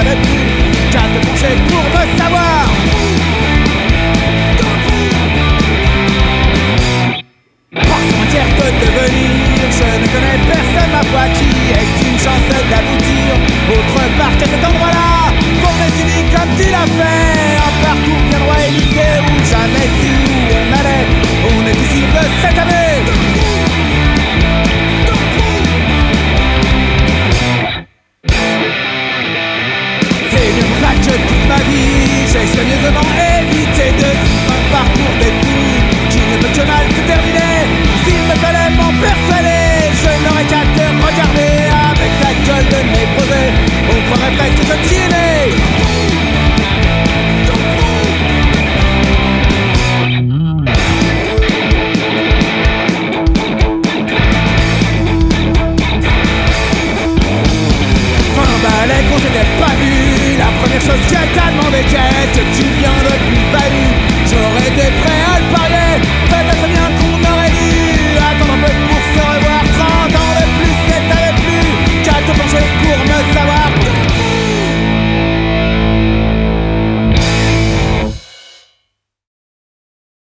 savais plus qu'à te pencher pour me savoir. Pensons entière de devenir, je ne connais personne ma foi qui ait une chance d'aboutir autre part qu'à cet endroit-là. Pour décider comme tu l'as fait, un parcours bien droit et lissé où jamais su où on allait. On est ici de cette année. C'est bien pour ça que toute ma vie j'ai soigneusement évité de suivre un parcours d'époux qui ne peut que mal se terminer. S'il me fallait m'en persuader, je n'aurais qu'à te regarder avec ta gueule de nez posée. On croirait presque que je t'y ai né. Qu'on s'était pas vu, la première chose que t'as demandé, qu'est-ce que tu